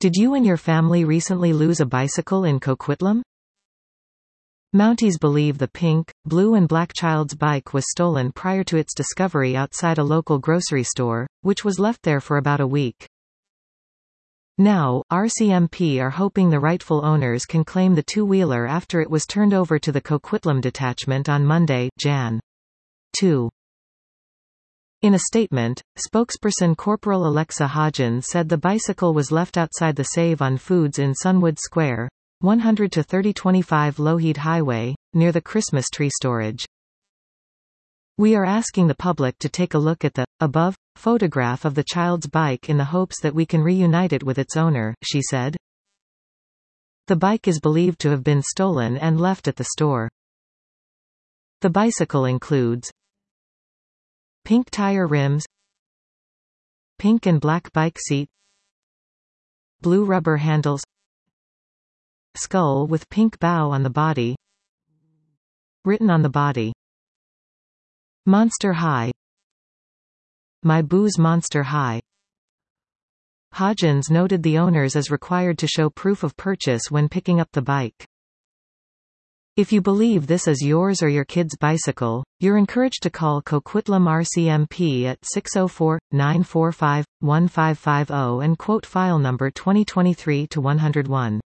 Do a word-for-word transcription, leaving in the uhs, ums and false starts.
Did you and your family recently lose a bicycle in Coquitlam? Mounties believe the pink, blue and black child's bike was stolen prior to its discovery outside a local grocery store, which was left there for about a week. Now, R C M P are hoping the rightful owners can claim the two-wheeler after it was turned over to the Coquitlam detachment on Monday, January second. In a statement, spokesperson Corporal Alexa Hodgins said the bicycle was left outside the Save on Foods in Sunwood Square, one hundred to thirty twenty-five Lougheed Highway, near the Christmas tree storage. We are asking the public to take a look at the above photograph of the child's bike in the hopes that we can reunite it with its owner, she said. The bike is believed to have been stolen and left at the store. The bicycle includes pink tire rims, pink and black bike seat, blue rubber handles, skull with pink bow on the body. Written on the body, Monster High. My booze Monster High. Hodgins noted the owners is required to show proof of purchase when picking up the bike. If you believe this is yours or your kid's bicycle, you're encouraged to call Coquitlam R C M P at six oh four, nine four five, one five five oh and quote file number twenty twenty-three to one oh one.